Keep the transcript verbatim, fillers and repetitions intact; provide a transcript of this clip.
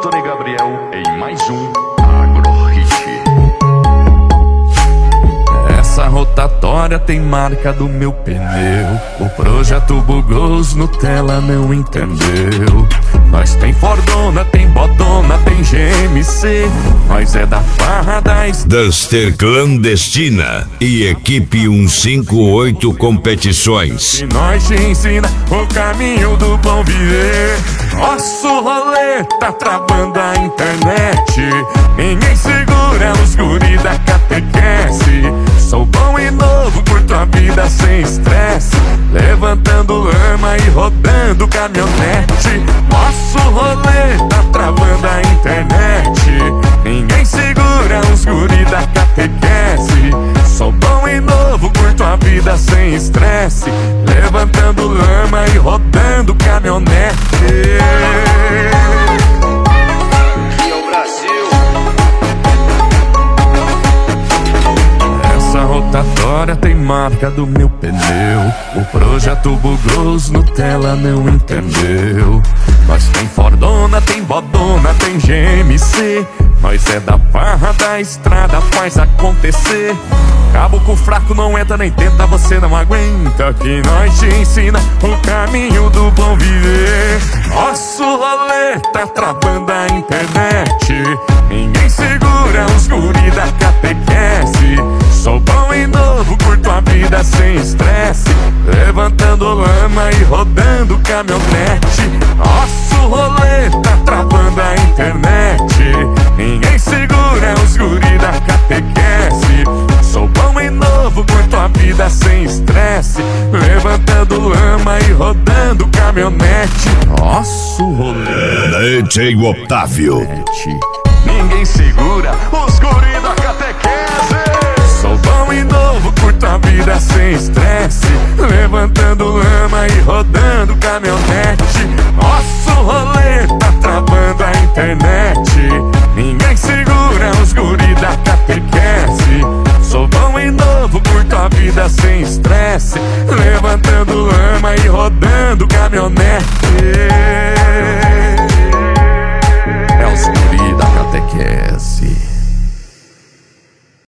Tony Gabriel em mais um Agro Hit. Essa rotatória tem marca do meu pneu. O projeto bugou, os Nutella não entendeu. Nós tem Fordona, tem Bodona, tem G M C. Nós é da farra da Duster Clandestina e equipe cento e cinquenta e oito Competições. E nós te ensina o caminho do bom viver. Nosso rolê tá travando a internet. Ninguém segura os guri da catequese. Sou bom e novo, curto a vida sem estresse. Levantando lama e rodando caminhonete. Nosso rolê tá travando a internet. Ninguém segura os guri da catequese. Sou bom e novo, curto a vida sem estresse. Levantando lama e rodando caminhonete. E é o Brasil. Essa rotatória tem marca do meu pneu. O projeto bugou, os Nutella não entendeu. Nós tem Fordona, tem Bodona, tem G M C. Nós é da farra da estrada, faz acontecer. Caboclo fraco não entra nem tenta, você não aguenta. Que nós te ensina o caminho do bom viver. Nosso rolê tá travando a internet. Ninguém segura os guri da catequese. Sou bom e novo, curto a vida sem estresse. Levantando lama e rodando caminhonete. Nosso rolê tá travando a internet. Ninguém segura os guri da catequese. Sou bom e novo, curto a vida sem estresse. Levantando lama e rodando caminhonete. Nosso rolê D J Otávio. ninguém segura os guri da catequese. Sou bom e novo, curto a vida sem estresse. Levantando lama e rodando caminhonete. Nosso rolê tá travando a internet. Ninguém segura os guri da catequese. Sou bom e novo, curto a vida sem estresse. Levantando lama e rodando caminhonete.